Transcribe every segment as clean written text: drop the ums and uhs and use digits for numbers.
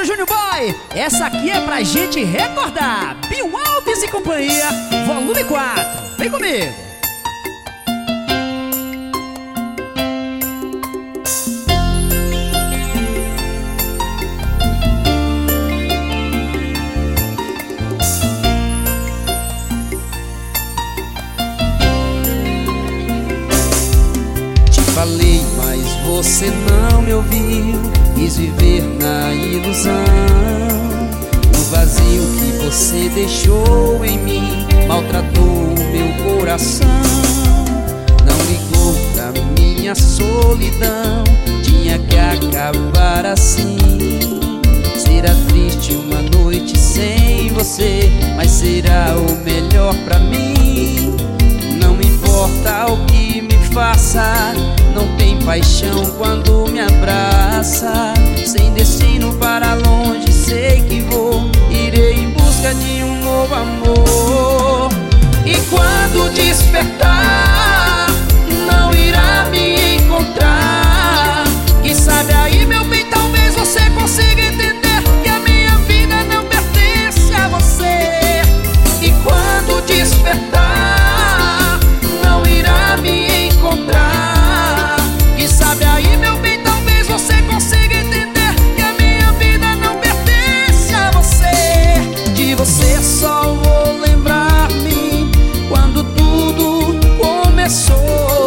Júnior Boy, essa aqui é pra gente recordar. Bill Alves e companhia, volume 4. Vem comigo. Te falei, mas você não me ouviu. Quis viver na ilusão. O vazio que você deixou em mim maltratou o meu coração. Não ligou pra minha solidão. Tinha que acabar assim. Será triste uma noite sem você, mas será o melhor pra mim. Não importa o que me faça, não tem paixão quando me abraça. Sem destino para longe sei que vou, irei em busca de um novo amor. E quando despertar, não irá me encontrar. Quem sabe aí, meu bem, talvez você consiga entender que a minha vida não pertence a você. E quando despertar, não irá me encontrar. Quem sabe aí, meu bem, talvez você consiga entender que a minha vida não pertence a você. De você só vou lembrar-me quando tudo começou.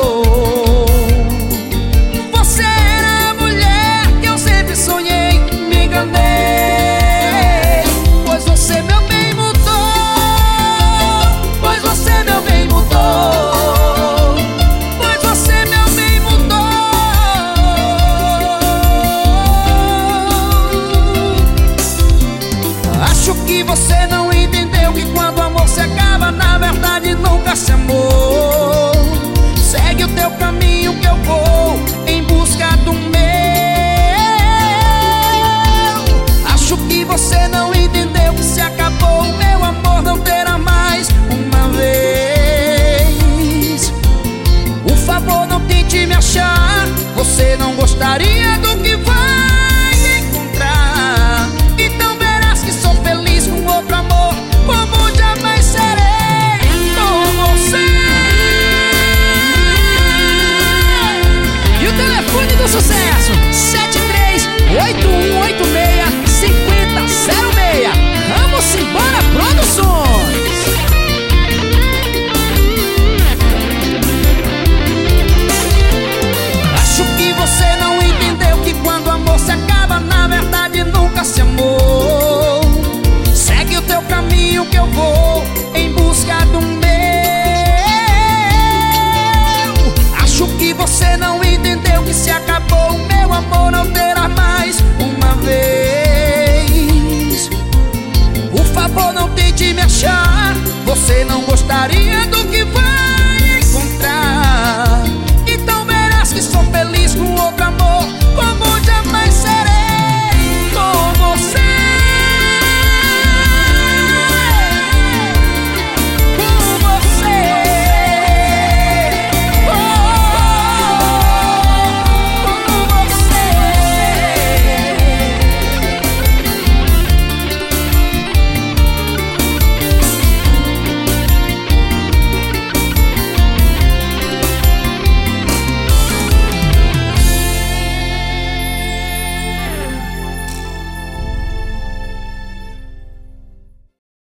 Você era a mulher que eu sempre sonhei, me enganei. Pois você, meu bem, mudou. Pois você, meu bem, mudou. Pois você, meu bem, mudou. Acho que você não entendeu que quando o amor se acaba, na verdade nunca se amou. Segue o teu caminho que eu vou em busca do meu. Acho que você não entendeu que se acabou o meu amor, não terá mais uma vez. Por favor, não tente me achar. Você não gostaria do que vai encontrar. Então verás que sou feliz com outro amor, como jamais serei com você. E o telefone do sucesso: 73-8186-5006. Vamos embora, Produções. Acho que você não entendeu que quando o amor se acaba, na verdade nunca se amou. Segue o teu caminho que eu vou em busca do meu. Acho que você não entendeu que se acabou o meu amor, não terá mais uma vez. Por favor, não tente me achar. Você não gostaria do